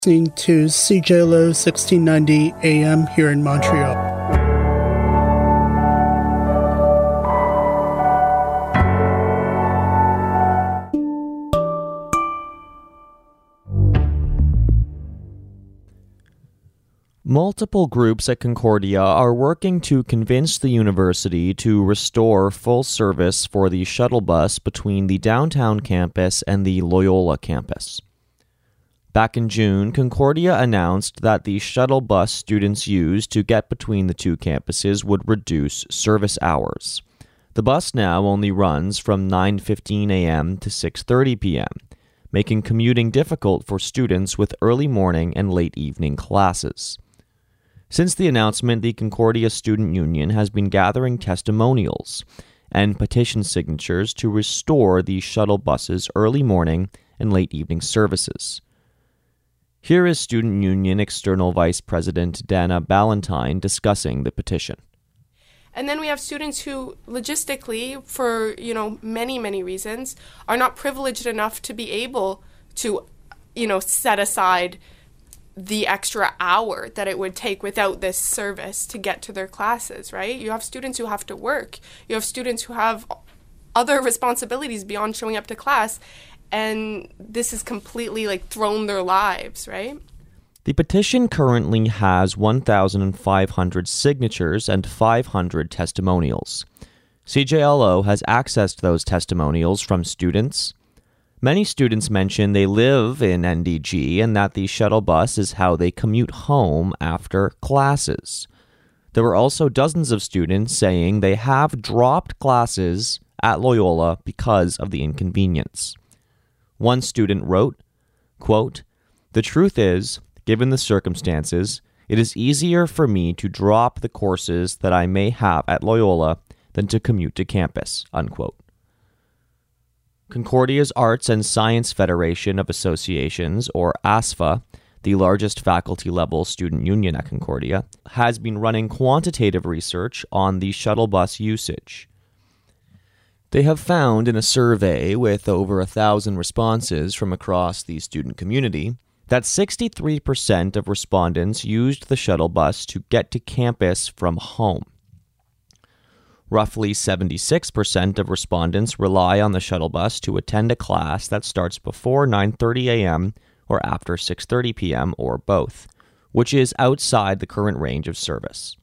Listening to CJLO 1690 AM here in Montreal. Multiple groups at Concordia are working to convince the university to restore full service for the shuttle bus between the downtown campus and the Loyola campus. Back in June, Concordia announced that the shuttle bus students use to get between the two campuses would reduce service hours. The bus now only runs from 9:15 a.m. to 6:30 p.m., making commuting difficult for students with early morning and late evening classes. Since the announcement, the Concordia Student Union has been gathering testimonials and petition signatures to restore the shuttle bus's early morning and late evening services. Here is Student Union External Vice President Dana Ballantyne discussing the petition. And then we have students who logistically, for many reasons, are not privileged enough to be able to set aside the extra hour that it would take without this service to get to their classes, right? You have students who have to work. You have students who have other responsibilities beyond showing up to class. And this has completely thrown their lives, right? The petition currently has 1,500 signatures and 500 testimonials. CJLO has accessed those testimonials from students. Many students mention they live in NDG and that the shuttle bus is how they commute home after classes. There were also dozens of students saying they have dropped classes at Loyola because of the inconvenience. One student wrote, quote, "The truth is, given the circumstances, it is easier for me to drop the courses that I may have at Loyola than to commute to campus," unquote. Concordia's Arts and Science Federation of Associations, or ASFA, the largest faculty-level student union at Concordia, has been running quantitative research on the shuttle bus usage. They have found in a survey with over 1,000 responses from across the student community that 63% of respondents used the shuttle bus to get to campus from home. Roughly 76% of respondents rely on the shuttle bus to attend a class that starts before 9:30 a.m. or after 6:30 p.m. or both, which is outside the current range of service.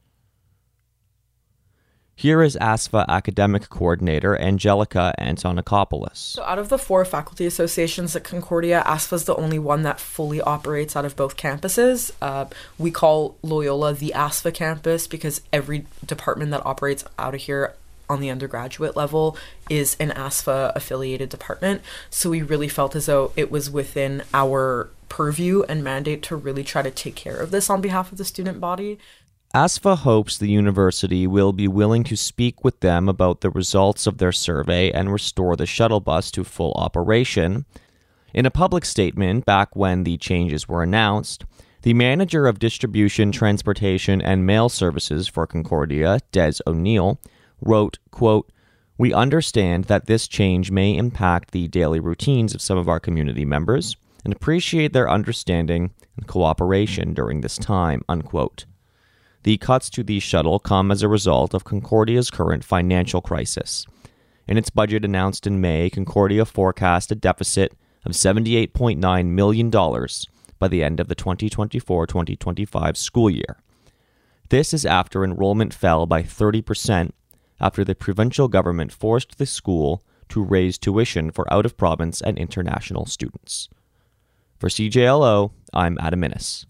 Here is ASFA Academic Coordinator Angelica Antonikopoulos. So out of the 4 faculty associations at Concordia, ASFA is the only one that fully operates out of both campuses. We call Loyola the ASFA campus because every department that operates out of here on the undergraduate level is an ASFA affiliated department. So we really felt as though it was within our purview and mandate to really try to take care of this on behalf of the student body. ASFA hopes the university will be willing to speak with them about the results of their survey and restore the shuttle bus to full operation. In a public statement back when the changes were announced, the manager of distribution, transportation, and mail services for Concordia, Des O'Neill, wrote, quote, "We understand that this change may impact the daily routines of some of our community members and appreciate their understanding and cooperation during this time," unquote. The cuts to the shuttle come as a result of Concordia's current financial crisis. In its budget announced in May, Concordia forecast a deficit of $78.9 million by the end of the 2024-2025 school year. This is after enrollment fell by 30% after the provincial government forced the school to raise tuition for out-of-province and international students. For CJLO, I'm Adam Innes.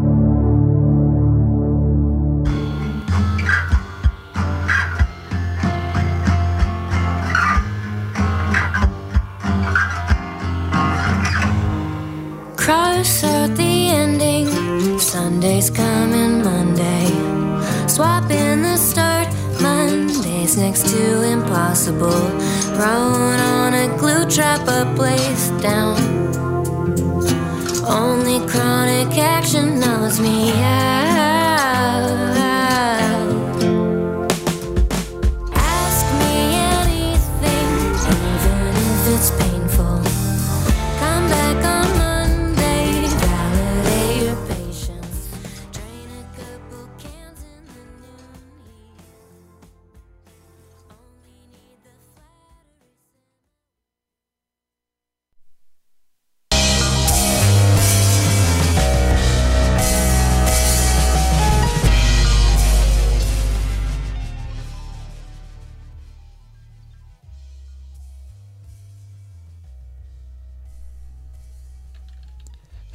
Cross out the ending, Sunday's coming Monday. Swapping the start, Monday's next to impossible. Prone on a glue trap, a place down. Only chronic action knows me out. Ask me anything, even if it's painful. Come back on Monday, validate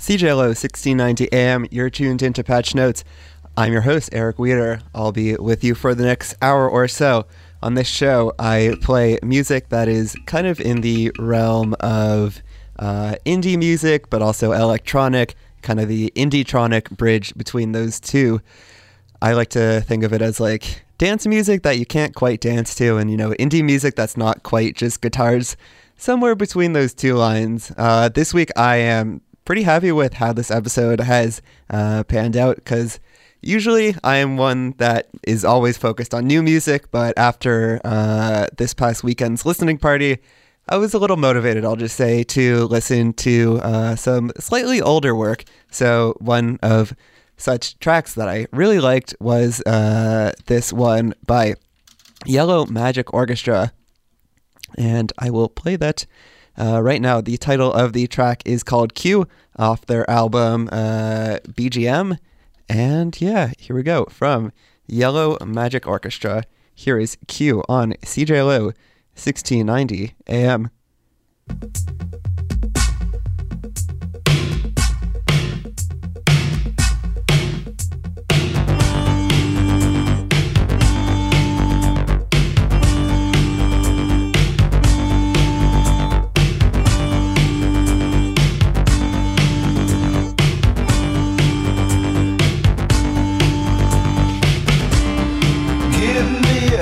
CJLO 1690 AM. You're tuned into Patch Notes. I'm your host, Eric Weeder. I'll be with you for the next hour or so. On this show, I play music that is kind of in the realm of indie music, but also electronic, kind of the indie-tronic bridge between those two. I like to think of it as like dance music that you can't quite dance to, and, indie music that's not quite just guitars, somewhere between those two lines. This week, I am pretty happy with how this episode has panned out, because usually I am one that is always focused on new music, but after this past weekend's listening party, I was a little motivated, I'll just say, to listen to some slightly older work. So one of such tracks that I really liked was this one by Yellow Magic Orchestra, and I will play that right now. The title of the track is called Q, off their album BGM. And yeah, here we go. From Yellow Magic Orchestra, here is Q on CJLO 1690 AM.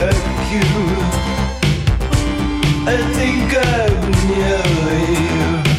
I think I'm near you.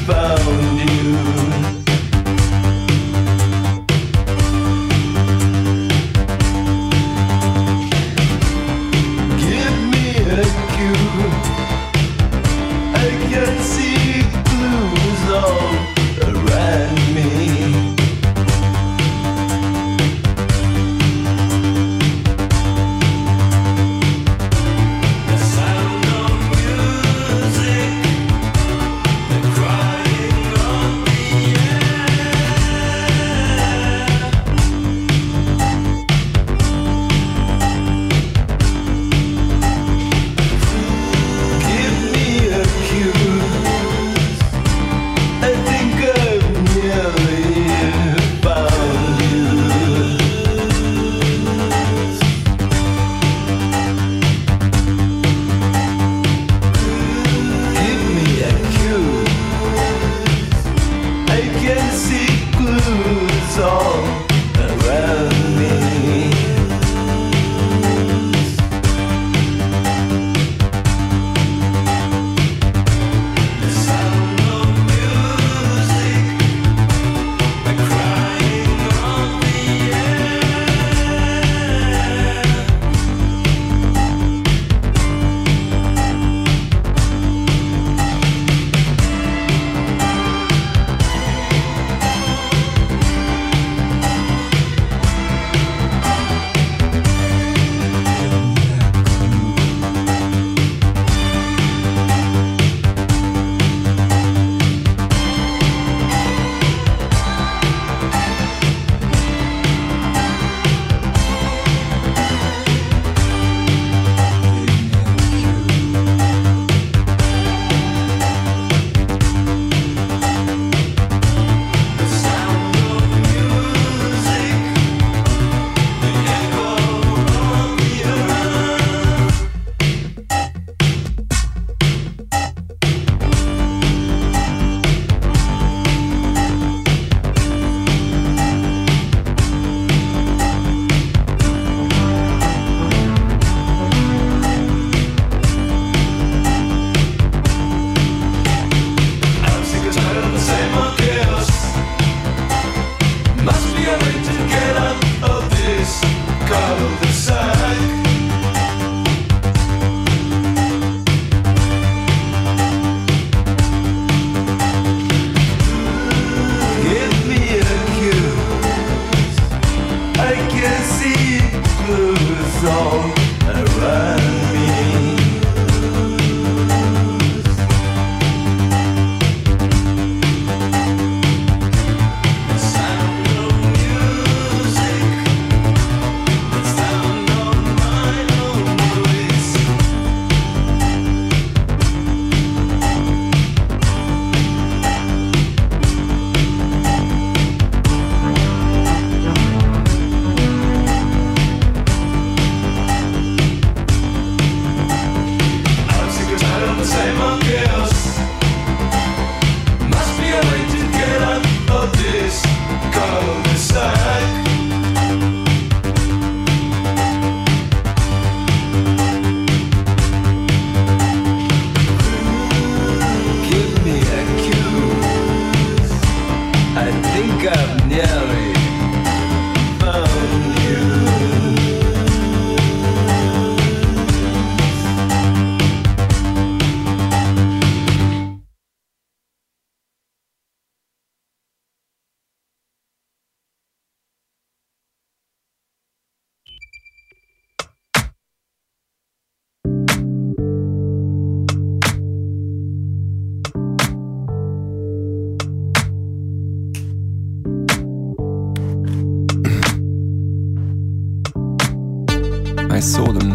I saw them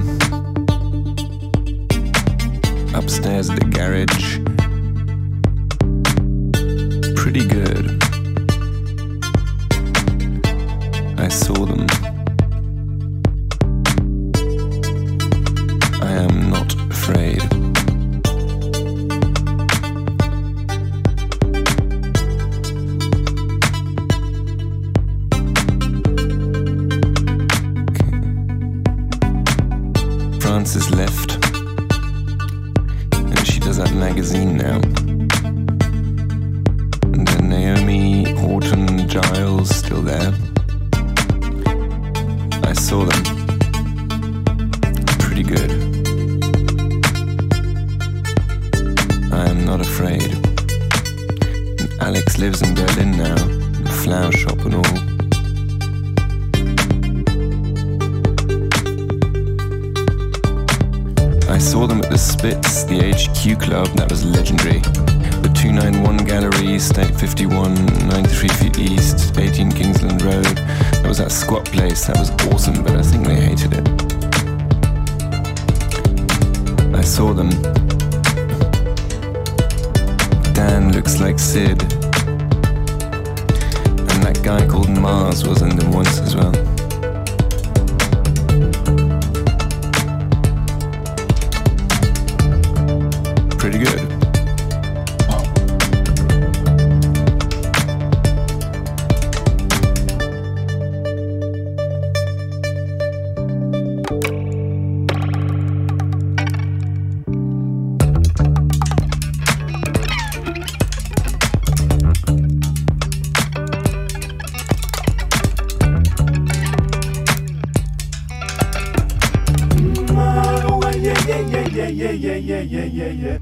upstairs at the garage. Pretty good. I saw them. I am not afraid. Frances left, and she does that magazine now. And then Naomi, Horton, Giles still there. I saw them. Pretty good. I am not afraid. And Alex lives in Berlin now, in a flower shop and all. I saw them at the Spitz, the HQ Club, that was legendary. The 291 Gallery, State 51, 93 feet east, 18 Kingsland Road. That was that squat place, that was awesome, but I think they hated it. I saw them. Dan looks like Sid. And that guy called Mars was in them once as well. Pretty good. Yeah.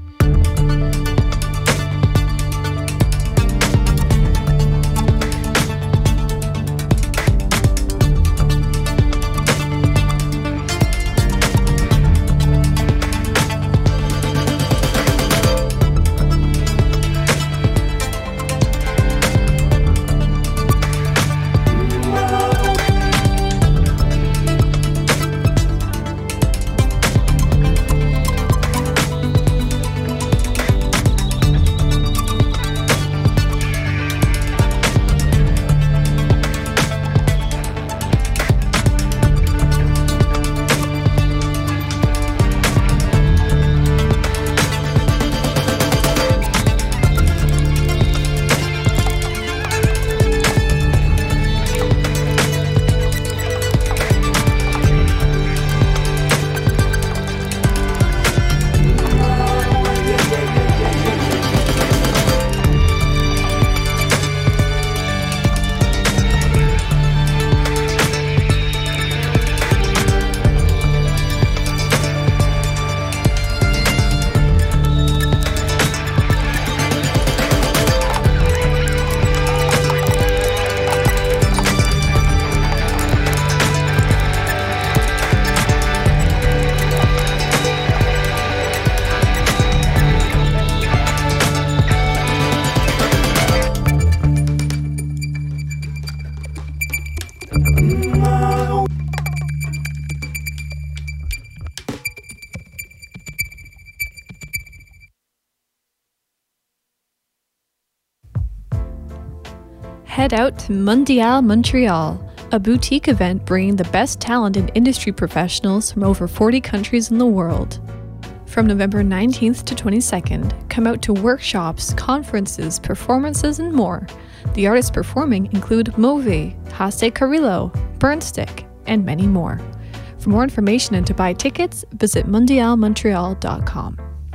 Head out to Mondial Montreal, a boutique event bringing the best talent and industry professionals from over 40 countries in the world. From November 19th to 22nd, come out to workshops, conferences, performances, and more. The artists performing include Movi, Hasse Carrillo, Burnstick, and many more. For more information and to buy tickets, visit mondialmontreal.com.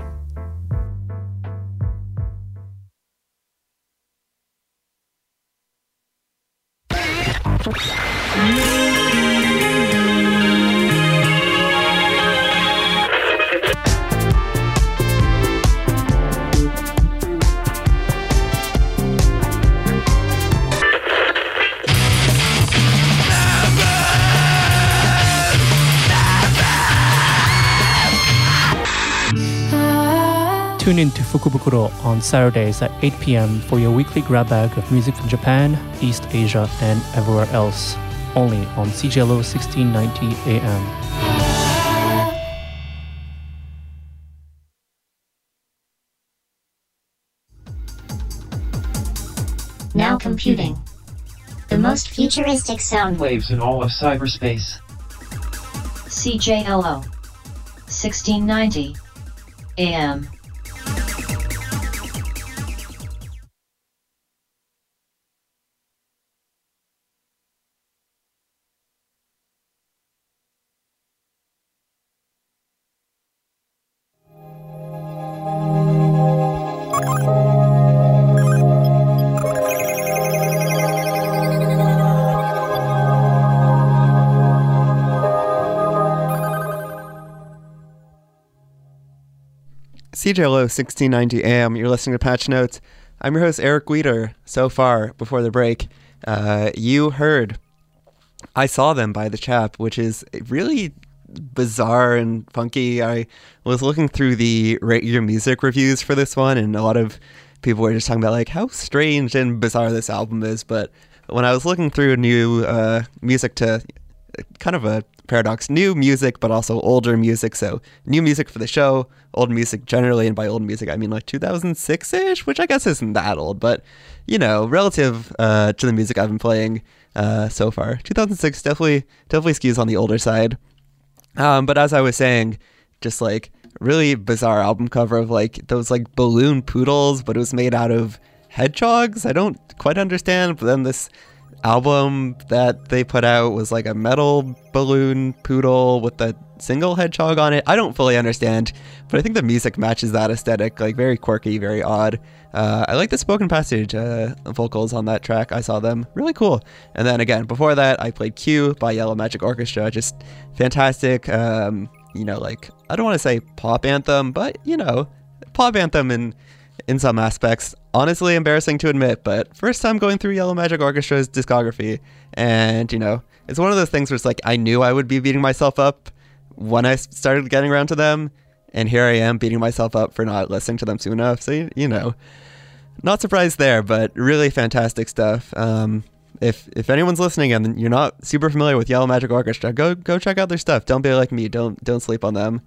Tune in to Fukubukuro on Saturdays at 8 p.m. for your weekly grab bag of music from Japan, East Asia, and everywhere else. Only on CJLO 1690 AM. computing. The most futuristic sound waves in all of cyberspace. CJLO 1690 AM. CJLO 1690 AM, you're listening to Patch Notes. I'm your host, Eric Weeder. So far, before the break, you heard I Saw Them by The Chap, which is really bizarre and funky. I was looking through the Rate Your Music reviews for this one, and a lot of people were just talking about like how strange and bizarre this album is. But when I was looking through new music to kind of a paradox, new music but also older music, so new music for the show, old music generally, and by old music I mean like 2006-ish, which I guess isn't that old, but you know, relative to the music I've been playing so far, 2006 definitely skews on the older side. But as I was saying, just like really bizarre album cover of like those like balloon poodles, but it was made out of hedgehogs. I don't quite understand, but then this album that they put out was like a metal balloon poodle with a single hedgehog on it. I don't fully understand, but I think the music matches that aesthetic, like very quirky, very odd. I like the spoken passage vocals on that track. I Saw Them, really cool. And then again, before that, I played Q by Yellow Magic Orchestra, just fantastic. You know, like, I don't want to say pop anthem, but you know, pop anthem in some aspects. Honestly embarrassing to admit, but first time going through Yellow Magic Orchestra's discography, and you know, it's one of those things where it's like I knew I would be beating myself up when I started getting around to them, and here I am beating myself up for not listening to them soon enough. So you know, not surprised there, but really fantastic stuff. If anyone's listening and you're not super familiar with Yellow Magic Orchestra, go check out their stuff. Don't be like me. Don't sleep on them.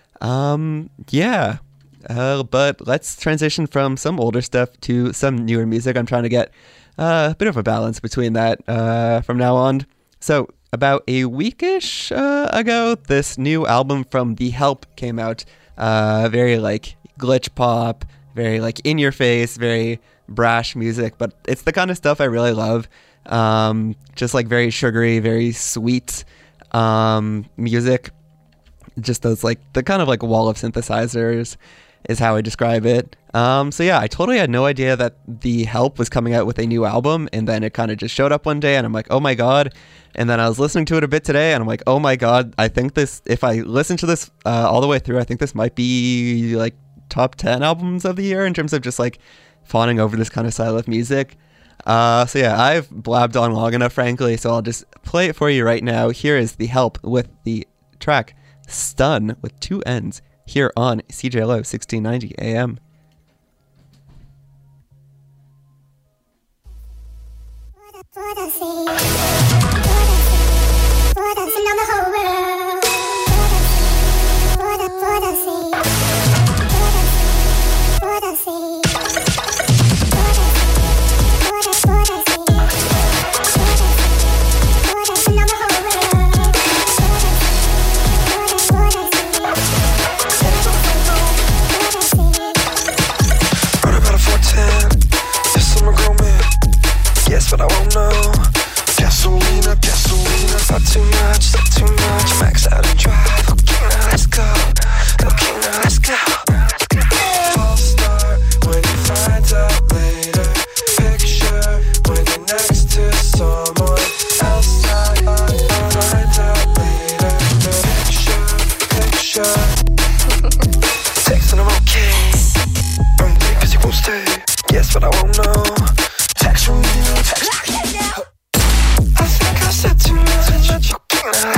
Yeah. But let's transition from some older stuff to some newer music. I'm trying to get a bit of a balance between that from now on. So about a weekish ago, this new album from The Help came out. Very like glitch pop, very like in your face, very brash music, but it's the kind of stuff I really love. Just like very sugary, very sweet music. Just those like the kind of like wall of synthesizers is how I describe it. So yeah, I totally had no idea that The Help was coming out with a new album, and then it kind of just showed up one day and I'm like, oh my god. And then I was listening to it a bit today and I'm like, oh my god, I think this, if I listen to this all the way through, I think this might be like top 10 albums of the year in terms of just like fawning over this kind of style of music. So yeah, I've blabbed on long enough, frankly, so I'll just play it for you right now. Here is The Help with the track Stun with 2 N's here on CJLO 1690 AM. Yes, but I won't know. Gasolina, not too much. Max out and drive. Okay, now let's go. All start when you find out later. Picture when you're next to someone else. Find out later. Picture. Texting, I'm okay. Run late 'cause you won't stay. Yes, but I won't know. Text from you. I think I said too much. Okay, now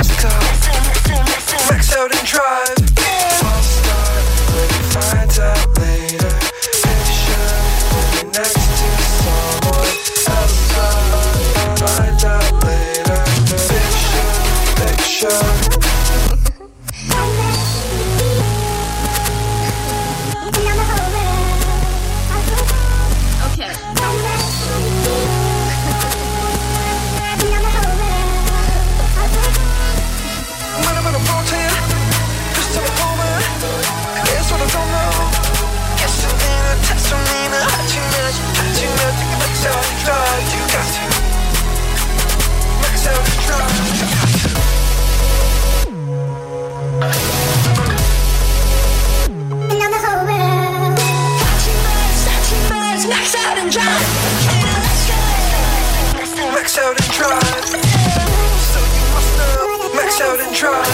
and drive. So you must know. Max out and drive.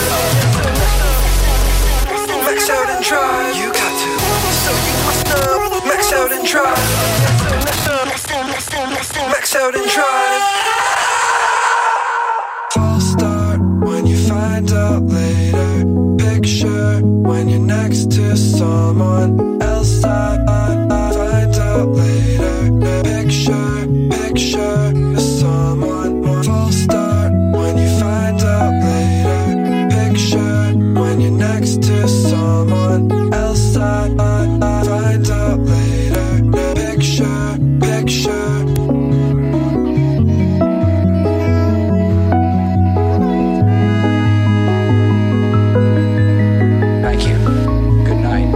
Max out and drive. You got to. So you must know. Max out and drive. Max out and drive. False start when you find out later. Picture when you're next to someone else. I find out later. Picture someone more. False start when you find out later. Picture when you're next to someone else. I find out later. Picture. Thank you. Good night.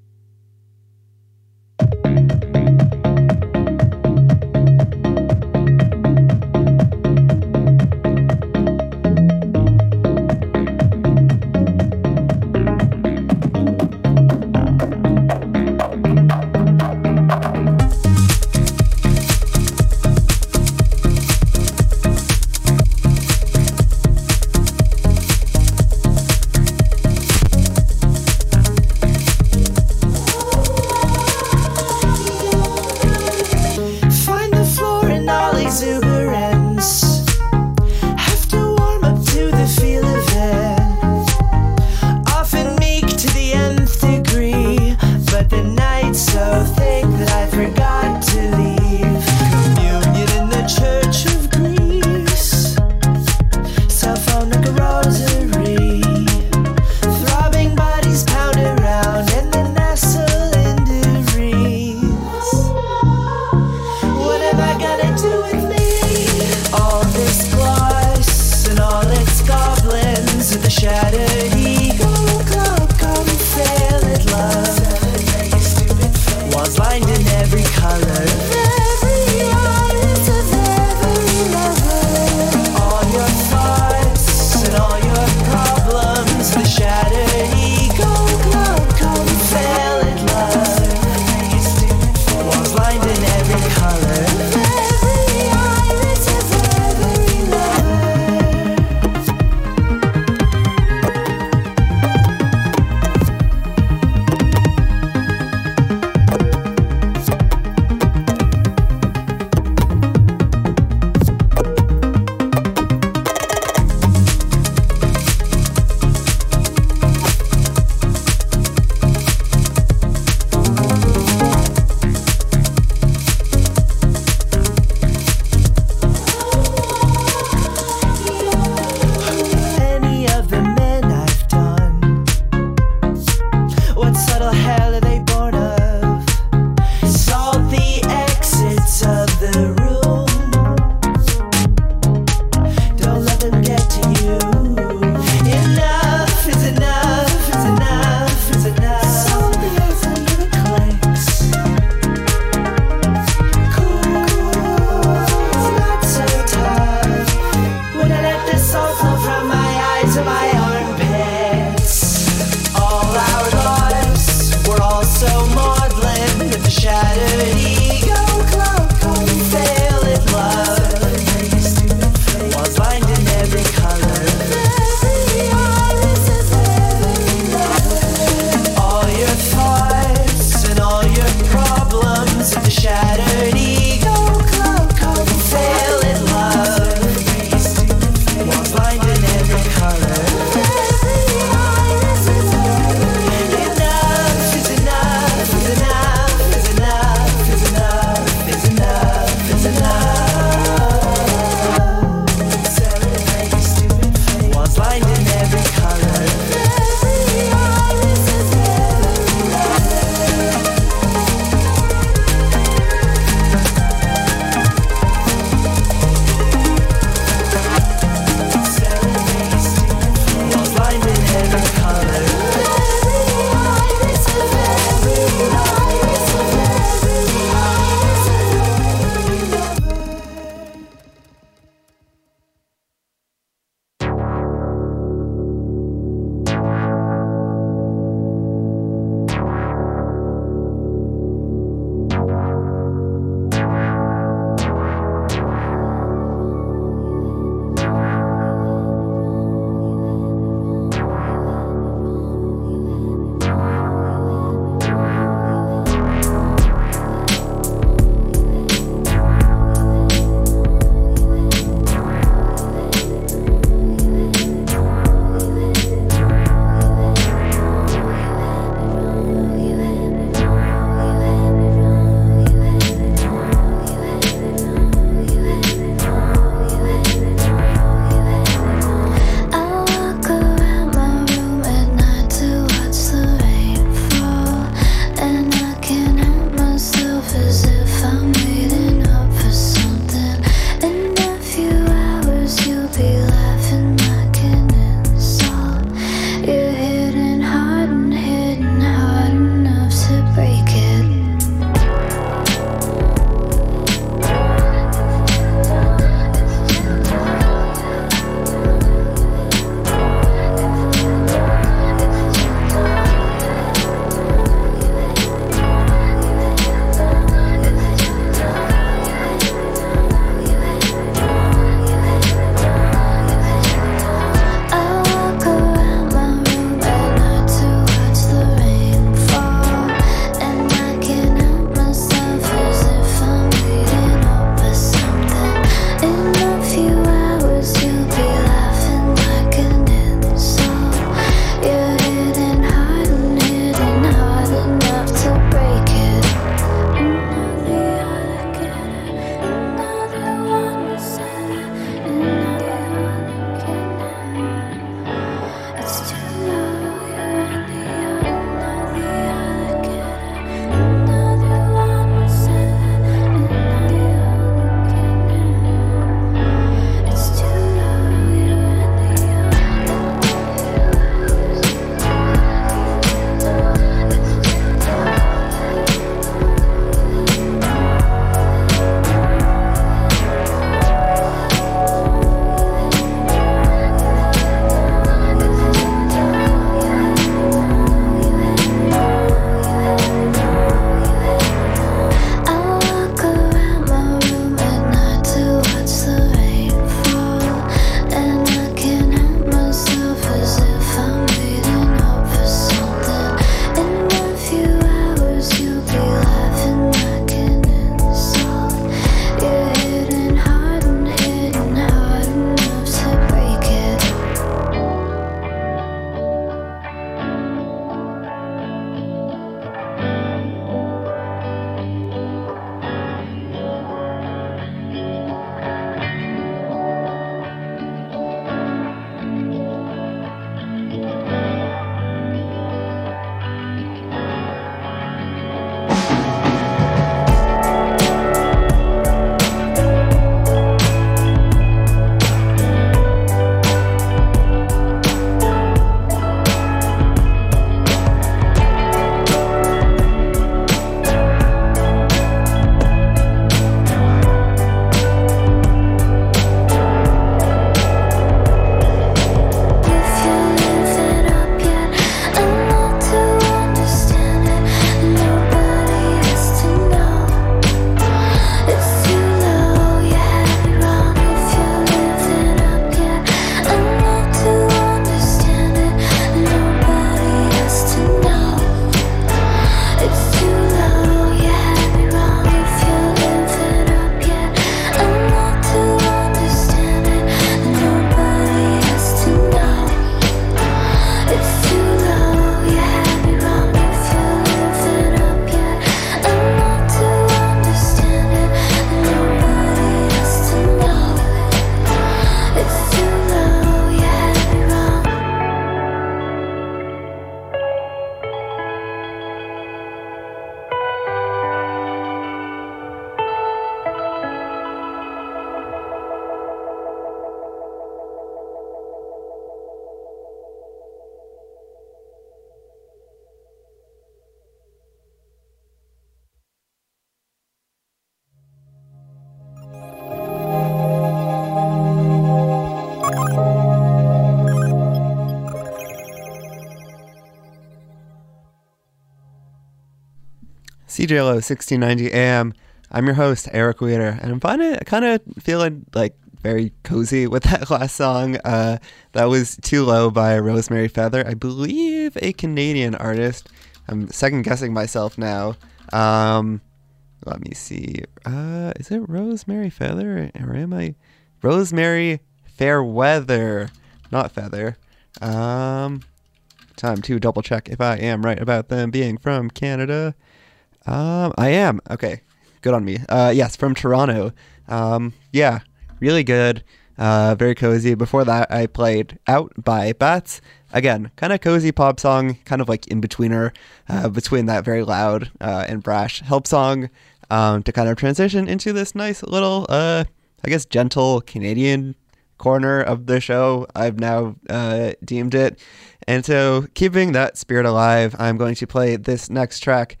CJLO 1690 AM. I'm your host, Eric Weeder, and I'm kind of feeling like very cozy with that last song. That was Too Low by Rosemary Feather, I believe a Canadian artist. I'm second guessing myself now. Let me see. Is it Rosemary Feather or am I Rosemary Fairweather? Not Feather. Time to double check if I am right about them being from Canada. I am. Okay. Good on me. Yes, from Toronto. Yeah, really good. Very cozy. Before that, I played Out by Bats. Again, kind of cozy pop song, kind of like in-betweener between that very loud and brash help song to kind of transition into this nice little, I guess, gentle Canadian corner of the show. I've now deemed it. And so, keeping that spirit alive, I'm going to play this next track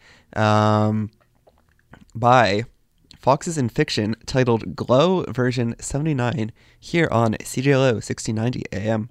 by Foxes in Fiction, titled Glow version 79, here on CJLO 1690 AM.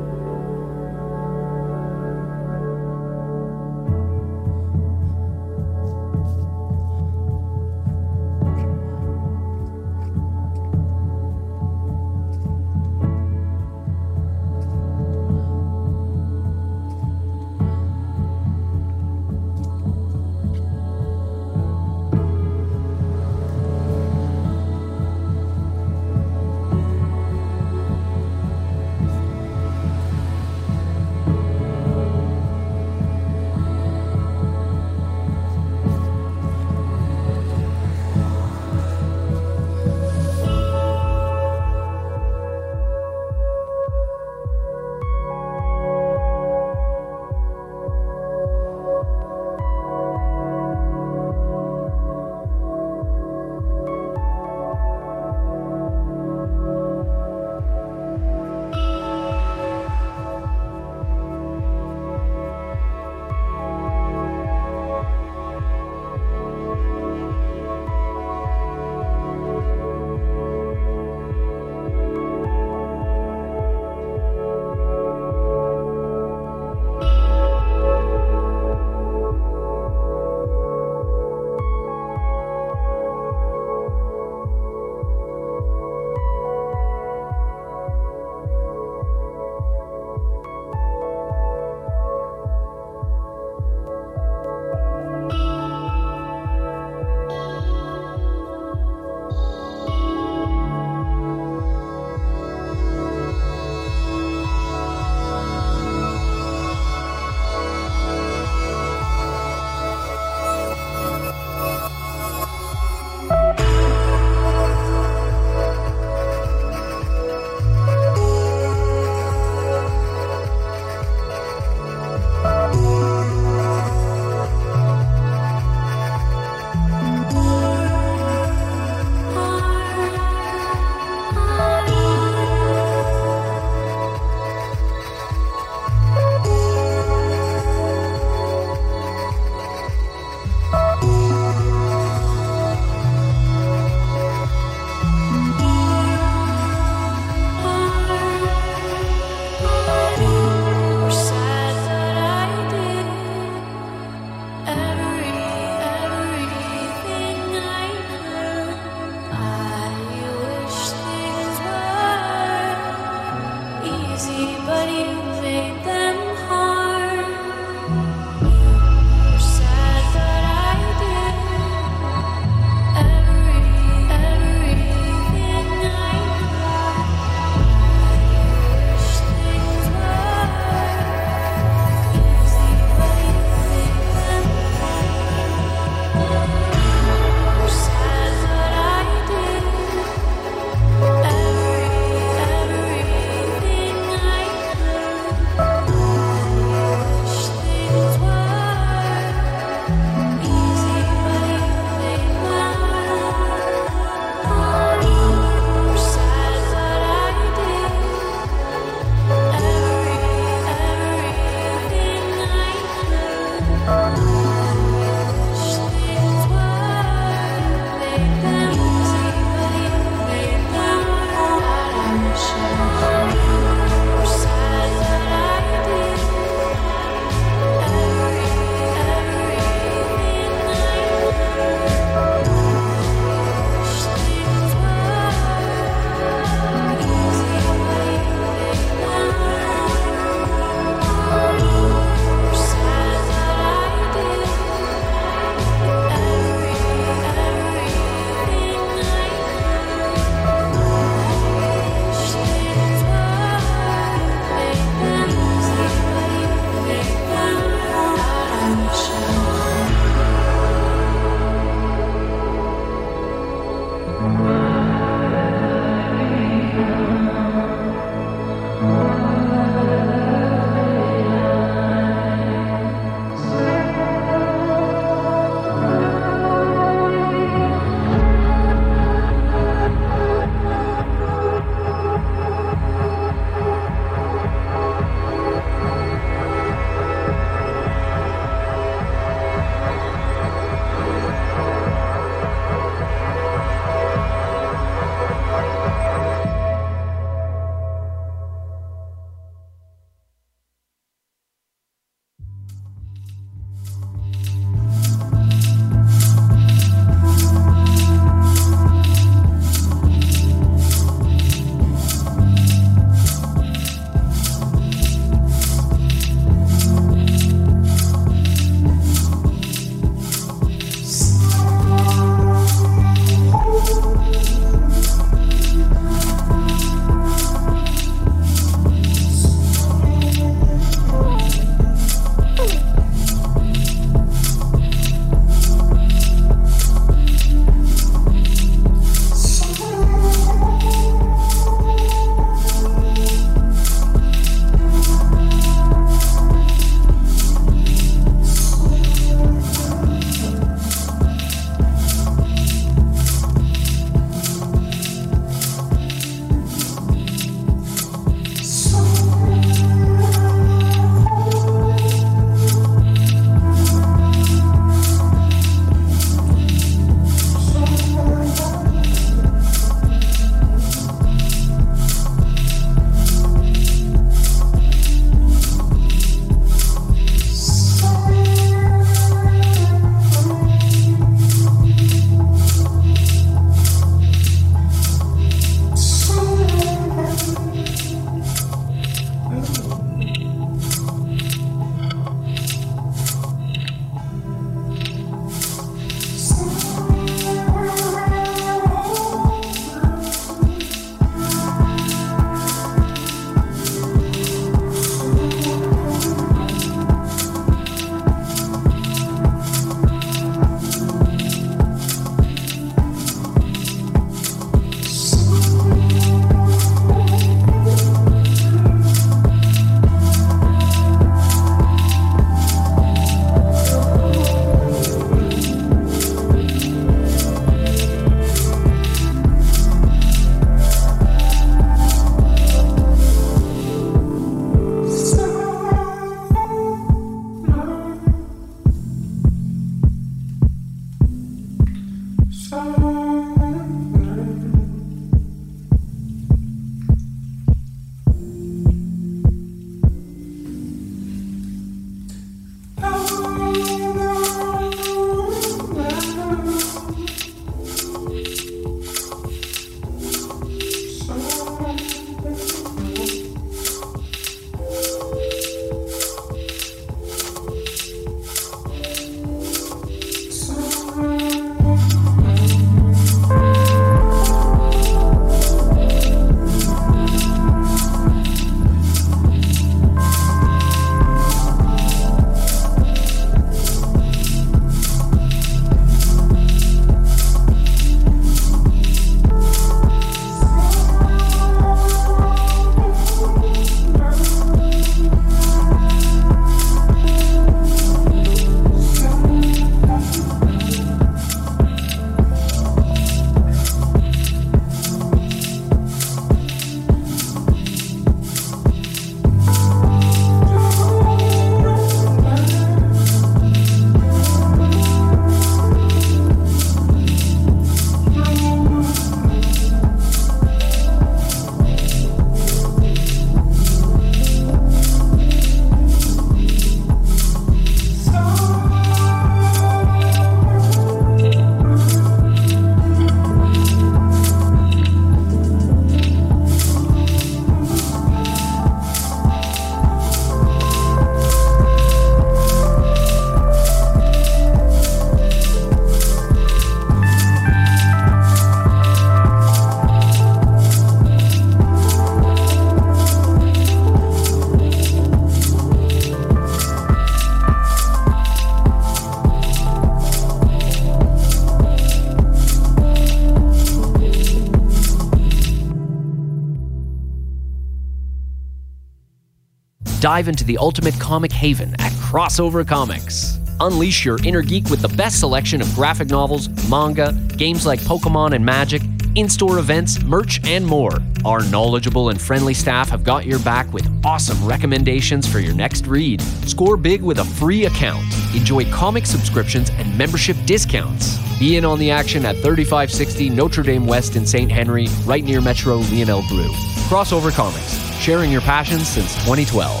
dive into the ultimate comic haven at Crossover Comics. Unleash your inner geek with the best selection of graphic novels, manga, games like Pokemon and Magic, in-store events, merch, and more. Our knowledgeable and friendly staff have got your back with awesome recommendations for your next read. Score big with a free account. Enjoy comic subscriptions and membership discounts. Be in on the action at 3560 Notre Dame West in St. Henry, right near Metro Lionel Blue. Crossover Comics, sharing your passion since 2012.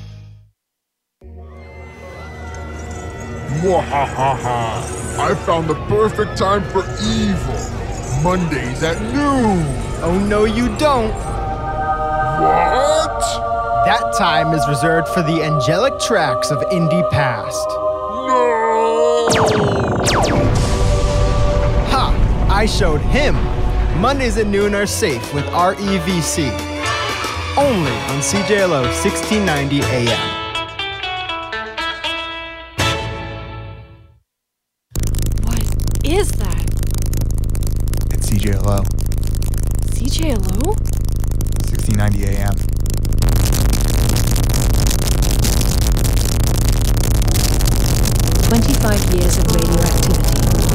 Mwahaha! I found the perfect time for evil. Mondays at noon. Oh, no, you don't. What? That time is reserved for the angelic tracks of indie past. No! Ha! I showed him. Mondays at noon are safe with REVC. Only on CJLO 1690 AM. What is that? It's CJLO. CJLO? 1690 AM. "25 years of radioactivity.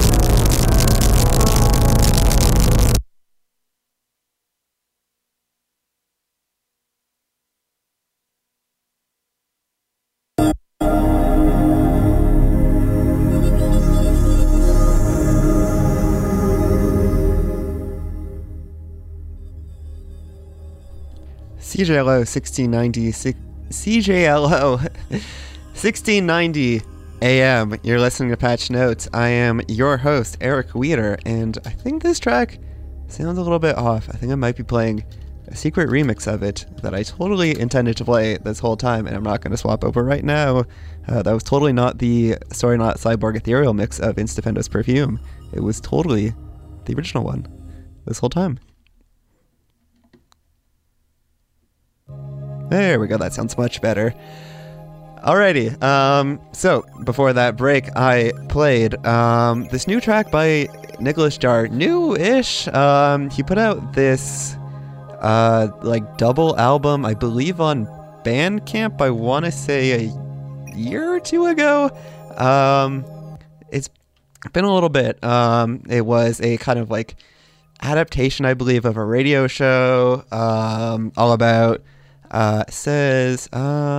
CJLO 1690, CJLO 1690 AM. You're listening to Patch Notes. I am your host, Eric Weeder, and I think this track sounds a little bit off. I think I might be playing a secret remix of it that I totally intended to play this whole time, and I'm not going to swap over right now. That was totally not the Sorry Not Cyborg Ethereal mix of Instafendo's Perfume. It was totally the original one this whole time. There we go, that sounds much better. Alrighty, so before that break, I played this new track by Nicholas Jar. New-ish. He put out this like double album, I believe on Bandcamp, I want to say a year or two ago. It's been a little bit. It was a kind of like adaptation, I believe, of a radio show, all about says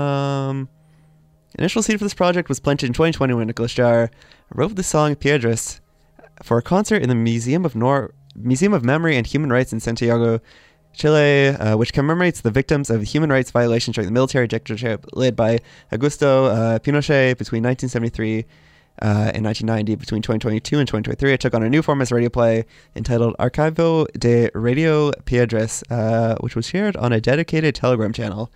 initial seed for this project was planted in 2020 when Nicholas Jar wrote the song Piedras for a concert in the Museum of Memory and Human Rights in Santiago, Chile, which commemorates the victims of human rights violations during the military dictatorship led by Augusto Pinochet between 1973 and 1990. Between 2022 and 2023, it took on a new form as radio play entitled Archivo de Radio Piedras, which was shared on a dedicated Telegram channel.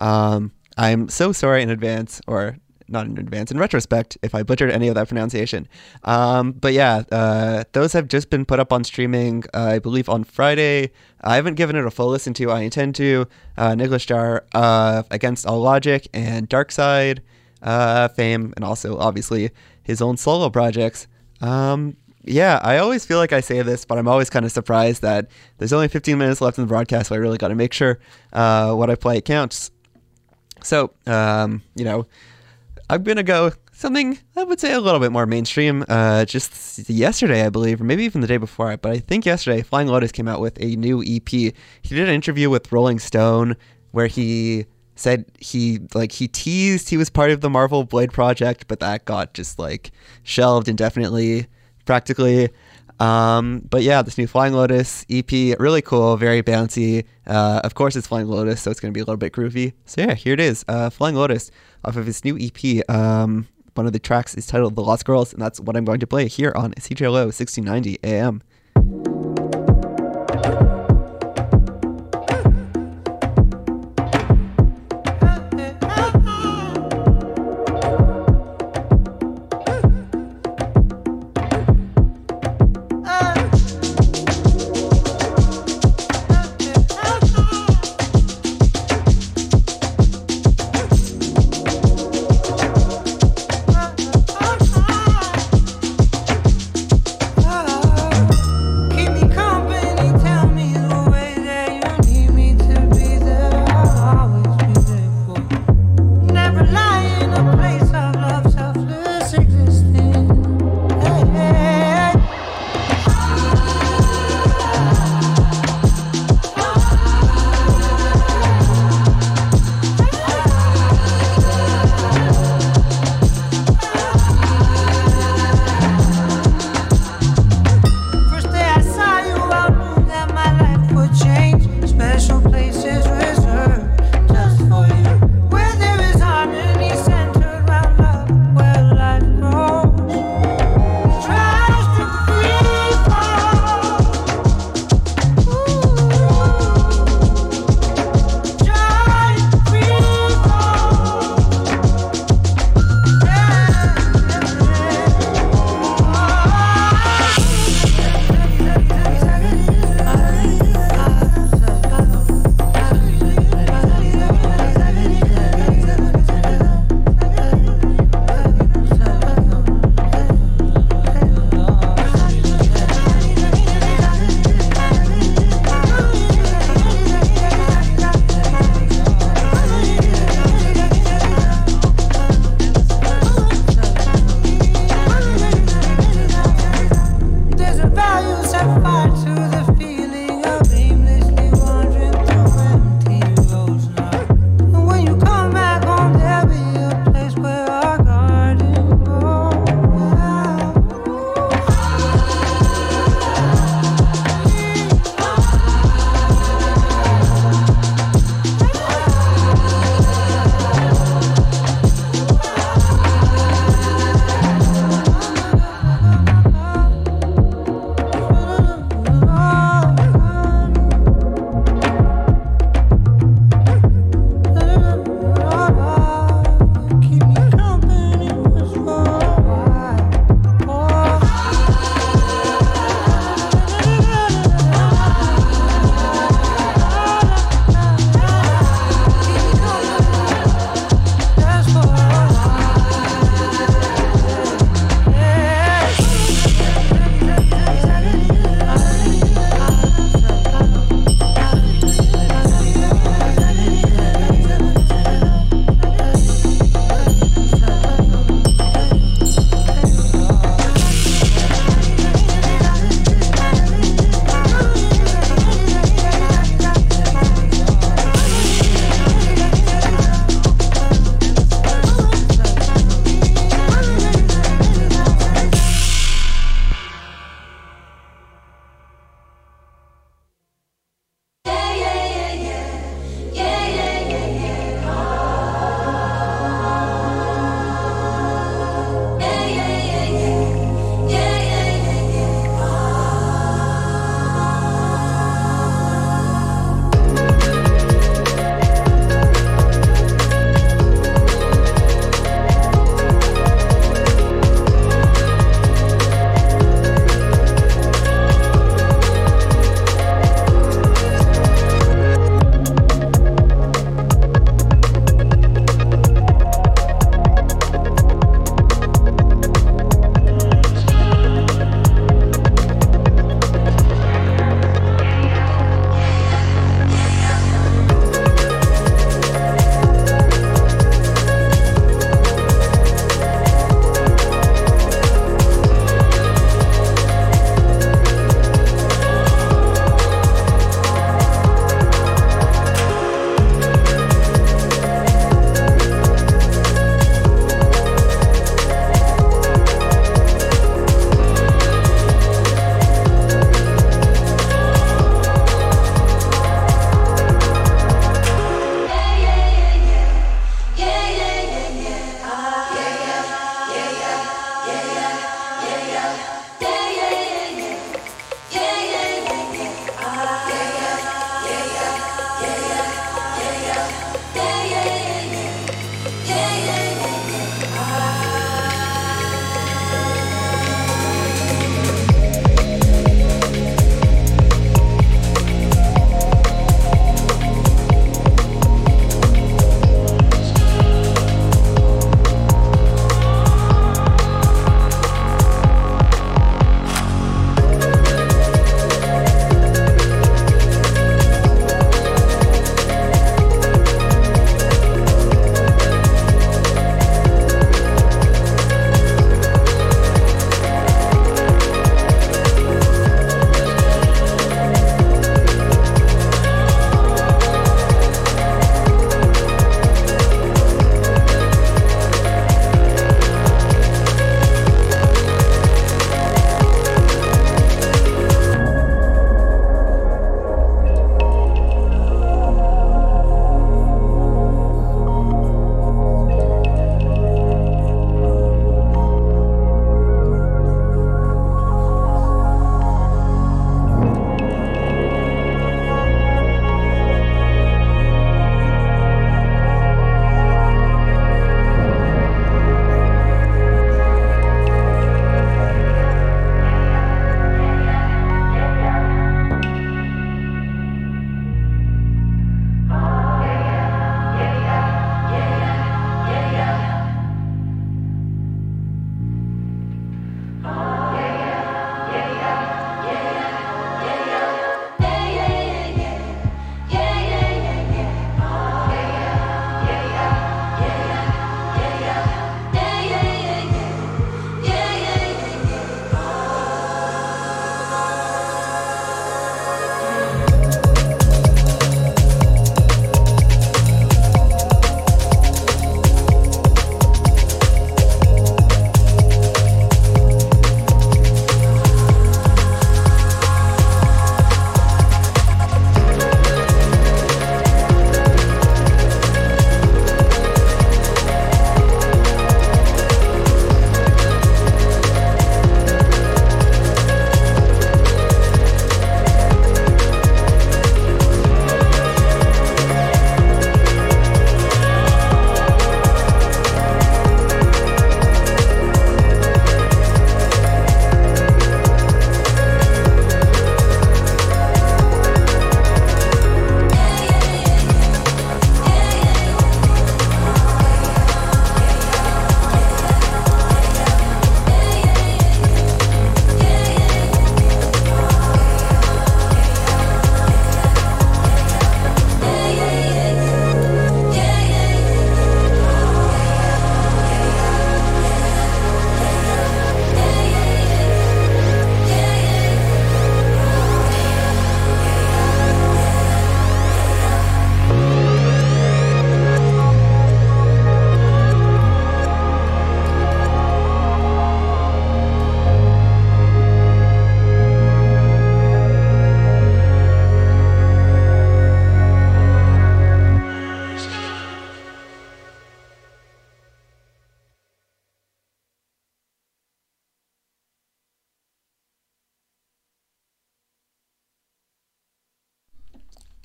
I'm so sorry in advance, or not in advance, in retrospect, if I butchered any of that pronunciation. But yeah, those have just been put up on streaming, I believe on Friday. I haven't given it a full listen to. I intend to. Nicholas Jar, Against All Logic and Dark Side fame, and also obviously his own solo projects. Yeah, I always feel like I say this, but I'm always kind of surprised that there's only 15 minutes left in the broadcast, so I really got to make sure what I play counts. So, you know, I'm going to go something, I would say, a little bit more mainstream. Just yesterday, I believe, or maybe even the day before, but I think yesterday, Flying Lotus came out with a new EP. He did an interview with Rolling Stone where he said he teased he was part of the Marvel Blade project, but that got just like shelved indefinitely, practically. But yeah, this new Flying Lotus EP, really cool, very bouncy. Of course it's Flying Lotus, so it's going to be a little bit groovy. So yeah, here it is, Flying Lotus off of his new EP. One of the tracks is titled The Lost Girls, and that's what I'm going to play here on CJLO 1690 AM. Keep me company, tell me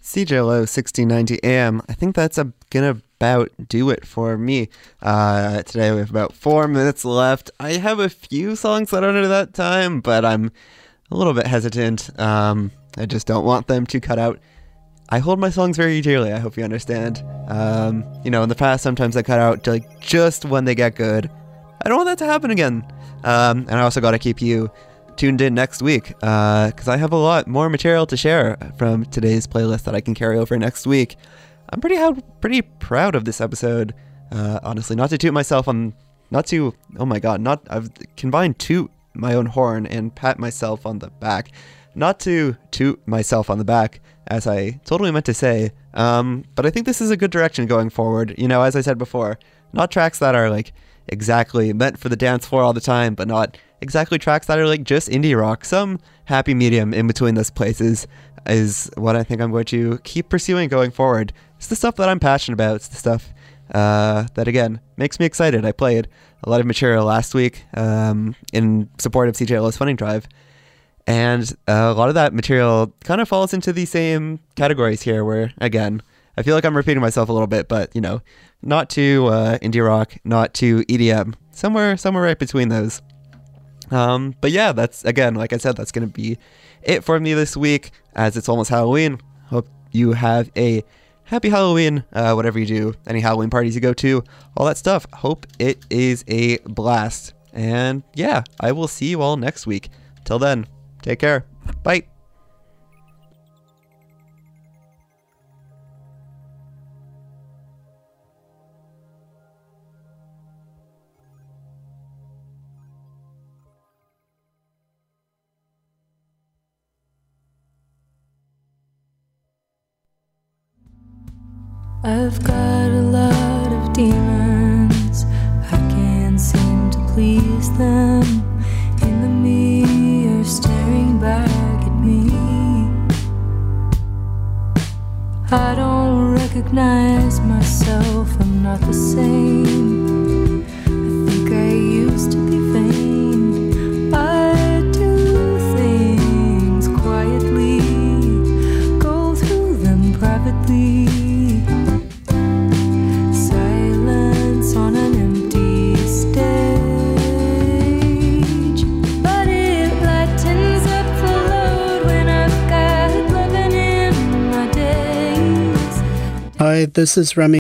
CJLO 1690 AM. I think that's gonna about do it for me. Today we have about 4 minutes left. I have a few songs that are under that time, but I'm a little bit hesitant. I just don't want them to cut out. I hold my songs very dearly, I hope you understand. In the past, sometimes I cut out like just when they get good. I don't want that to happen again. And I also got to keep you tuned in next week, because I have a lot more material to share from today's playlist that I can carry over next week. I'm pretty proud of this episode, honestly. Not to toot myself on, I've combined toot my own horn and pat myself on the back. Not to toot myself on the back, as I totally meant to say, but I think this is a good direction going forward. As I said before, not tracks that are like exactly meant for the dance floor all the time, but not exactly tracks that are like just indie rock. Some happy medium in between those places is what I think I'm going to keep pursuing going forward. It's the stuff that I'm passionate about. It's the stuff that, again, makes me excited. I played a lot of material last week in support of CJLO's funding drive, and a lot of that material kind of falls into the same categories here where, again, I feel like I'm repeating myself a little bit, but, not too indie rock, not too EDM, somewhere right between those. But yeah, that's, again, like I said, that's going to be it for me this week, as it's almost Halloween. Hope you have a happy Halloween, whatever you do, any Halloween parties you go to, all that stuff. Hope it is a blast. And yeah, I will see you all next week. Till then, take care. Bye. I've got a lot of demons, I can't seem to please them. In the mirror staring back at me, I don't recognize myself, I'm not the same. I think I used to be vain, I do things quietly, go through them privately. On an empty stage, but it lightens up the load when I've got loving in my days. Hi, this is Remy.